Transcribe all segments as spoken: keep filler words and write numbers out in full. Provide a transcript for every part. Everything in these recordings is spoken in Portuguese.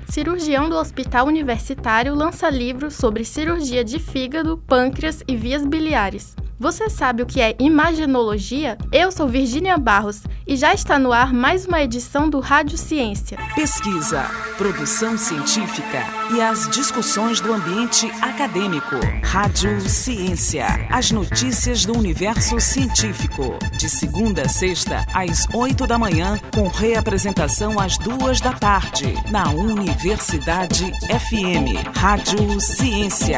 Cirurgião do Hospital Universitário lança livro sobre cirurgia de fígado, pâncreas e vias biliares. Você sabe o que é imagenologia? Eu sou Virgínia Barros e já está no ar mais uma edição do Rádio Ciência. Pesquisa, produção científica e as discussões do ambiente acadêmico. Rádio Ciência, as notícias do universo científico. De segunda a sexta, às oito da manhã, com reapresentação às duas da tarde, na Universidade F M. Rádio Ciência.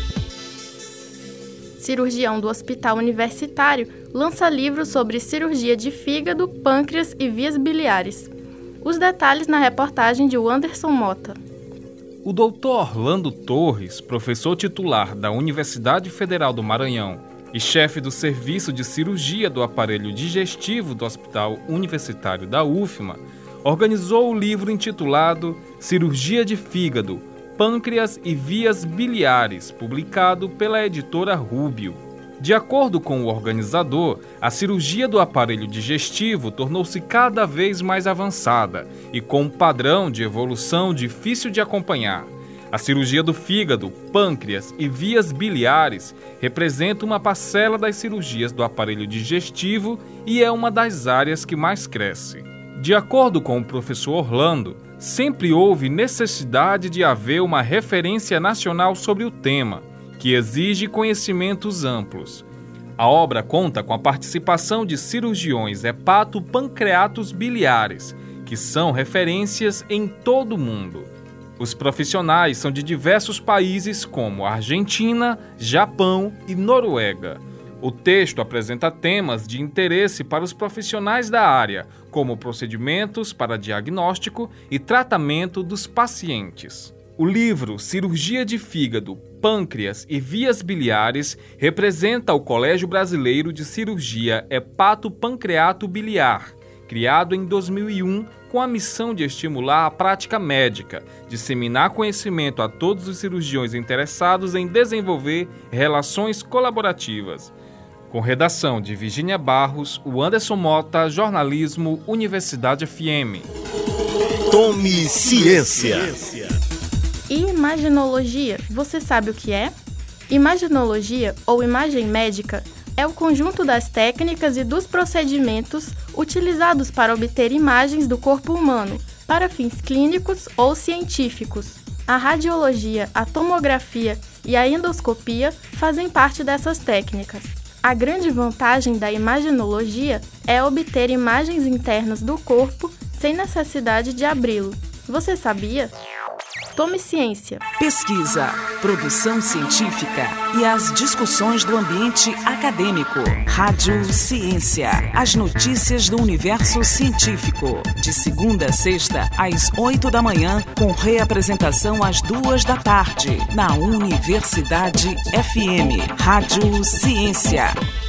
Cirurgião do Hospital Universitário lança livro sobre cirurgia de fígado, pâncreas e vias biliares. Os detalhes na reportagem de Anderson Mota. O doutor Orlando Torres, professor titular da Universidade Federal do Maranhão e chefe do Serviço de Cirurgia do Aparelho Digestivo do Hospital Universitário da U F M A, organizou o livro intitulado Cirurgia de Fígado, Pâncreas e Vias Biliares, publicado pela editora Rubio. De acordo com o organizador, a cirurgia do aparelho digestivo tornou-se cada vez mais avançada e com um padrão de evolução difícil de acompanhar. A cirurgia do fígado, pâncreas e vias biliares representa uma parcela das cirurgias do aparelho digestivo e é uma das áreas que mais cresce. De acordo com o professor Orlando, sempre houve necessidade de haver uma referência nacional sobre o tema, que exige conhecimentos amplos. A obra conta com a participação de cirurgiões hepato-pancreatos biliares, que são referências em todo o mundo. Os profissionais são de diversos países como Argentina, Japão e Noruega. O texto apresenta temas de interesse para os profissionais da área, como procedimentos para diagnóstico e tratamento dos pacientes. O livro Cirurgia de Fígado, Pâncreas e Vias Biliares representa o Colégio Brasileiro de Cirurgia Hepato-Pancreato Biliar, criado em dois mil e um com a missão de estimular a prática médica, disseminar conhecimento a todos os cirurgiões interessados em desenvolver relações colaborativas. Com redação de Virgínia Barros, o Anderson Mota, Jornalismo, Universidade F M. Tome Ciência. E imagenologia, você sabe o que é? Imagenologia, ou imagem médica, é o conjunto das técnicas e dos procedimentos utilizados para obter imagens do corpo humano, para fins clínicos ou científicos. A radiologia, a tomografia e a endoscopia fazem parte dessas técnicas. A grande vantagem da imagenologia é obter imagens internas do corpo sem necessidade de abri-lo. Você sabia? Tome Ciência. Pesquisa, produção científica e as discussões do ambiente acadêmico. Rádio Ciência, as notícias do universo científico. De segunda a sexta, às oito da manhã, com reapresentação às duas da tarde, na Universidade F M. Rádio Ciência.